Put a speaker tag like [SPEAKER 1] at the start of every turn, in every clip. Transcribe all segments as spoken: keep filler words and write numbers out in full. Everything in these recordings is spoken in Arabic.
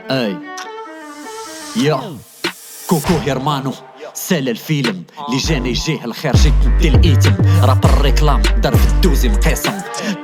[SPEAKER 1] اي يا كوكو هيرمانو سال الفيلم اللي جاني يجيه الخير جيت ندي الايتم راب الريكلام دار في الدوزي مقيسم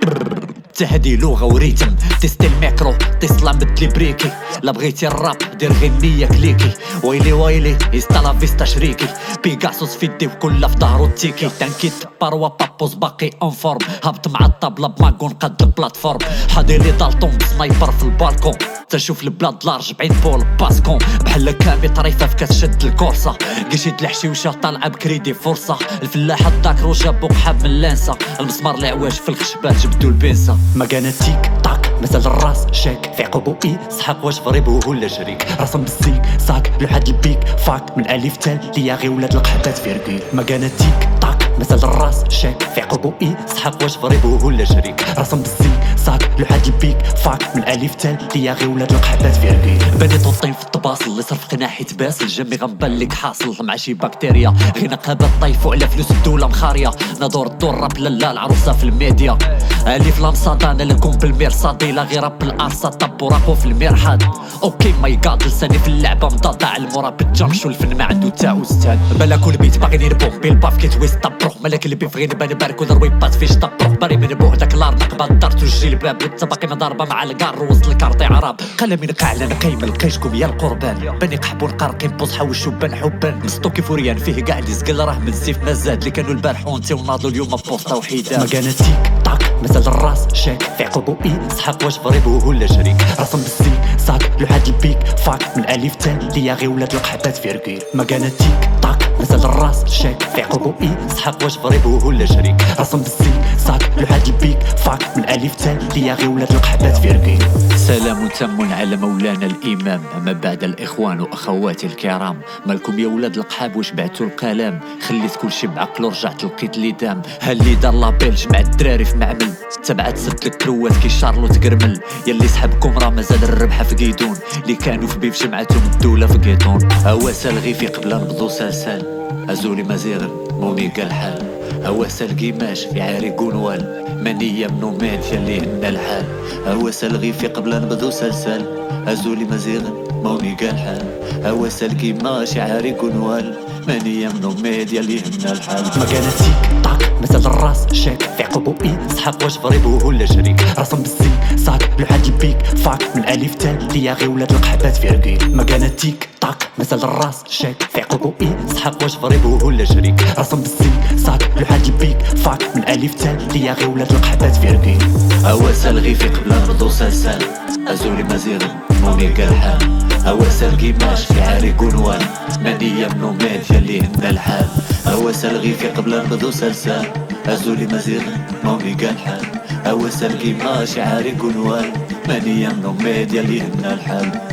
[SPEAKER 1] تهدي لغه وريتم تيستي الميكرو تيسلا مدلي بريكي لا بغيتي الراب دير غنية كليكي ويلي ويلي يستالا فيستا شريكي بيغاسوس في يدي وكل في ظهرو تيكي تنكيت باروا بابوز باقي اون فورم هبط مع الطابله بماكون قد البلاتفورم حاضي لي دالطون بسنايبر في البالكون تنشوف البلاد لارج بعيد بول باسكون بحال كامي طريفه في كتشد الكورسه قشيت الحشيوشه طالعه بكريدي فرصه الفلاحه داكرو جابو قحاب من لانسا المسمار العواج في الخشبات جبدو البنسه ما كان تيك طاك مثل الراس شاك في عقبو اي سحق واش فريبو ولا شريك رسم بالسيك ساك لحد البيك فاك من الف تال ليا غي ولاد القحبات فيركي ما كان تيك طاك مثل الراس شاك في عقبو اي سحق واش فريبو ولا شريك رسم بالسيك ساك لحد البيك فاك من الف تال ليا غي ولاد القحبات فيركي بنيت الطين في الطباصل اللي صرف قناحي تباسل جمي غنبان لك حاصل مع شي بكتيريا غي نقابات طيفو على فلوس الدوله مخاريه ندور الدور راب لالا العروسه في الميديا علي في لامصاد انا لكم بالمرصاد لا غير راب الارصه طب وراقو في المرحاض اوكي ماي جاد لساني في اللعبه مضاضع المرابط جامشو الفن ما عنده تا استاذ بلا كل بيت باغي نربوه بالباف كيتويست طبروح مالك اللي بيفغي نبان بارك ودروي بات فيش طبروح باري من بوه داك لار نقبض دارتو الجلباب انت باقي مضاربه مع الكار وصل الكارطي عرب قلمي نقعل نقيم لقيشكم يا القربان بني قحبون قارقين بوز حوش شبان حبان مستوكي فوريان فيه قاعد يسقل راه من سيف مازاد اللي كانوا البارح اونتي وناضوا اليوم بوسطه وحيدان ما كان تيك طاك مثل الراس شاك في عقبو اي سحق واش فريبو ولا شريك رسم بالسيك ساك لحد البيك فاك من الف تال ليا غي ولاد القحبات فيركي ما كان تيك طاك مثل الراس شاك في عقبو اي سحق واش فريبو ولا شريك رسم بالسيك ساك لحد البيك فاك من الف تال ليا غي ولاد القحبات فيركي سلام تام على مولانا الامام اما بعد الاخوان واخواتي الكرام مالكم يا ولاد القحاب واش بعتوا الكلام خليت كلشي بعقل ورجعت لقيت لي دام هاللي دار لابيل جمع الدراري في معمل تبعت سد الكروات كي شارلوت قرمل يلي سحبكم راه مازال الربحه في قيدون اللي كانوا في بيف جمعتهم الدوله في قيطون هواسا الغيفي قبل نبضو سلسال ازولي مزيغن موني قال حال هواسا القيماش يعاري قنوال مانية منو مات يلي هنا الحال هواسا الغيفي قبل نبضو سلسال ازولي مزيغن موني قال حال هواسا القيماش يعاري قنوال مانية منو مات يلي هنا الحال ما كان تيك طاك مثل الراس شاك في عقبو اي سحق واش فريبو ولا شريك رسم بالسيك ساك لحد البيك فاك من الف تال ليا غي ولاد القحبات فيركي ما كان تيك طاك مثل الراس شاك في عقبو اي سحق واش فريبو ولا شريك رسم بالسيك ساك لحد البيك فاك من الف تال ليا غي ولاد القحبات فيركي هواسا الغيفي قبل نبضو سلسال ازولي مزيغن موني قال حال هواسا القيماش يعاري قنوان مانية منو مات يلي هنا الحال هواسا الغيفي قبل نبضو سلسال ازولي مزيغن موني قال حال هواسا القيماش يعاري قنوان مانية منو مات يلي هنا الحال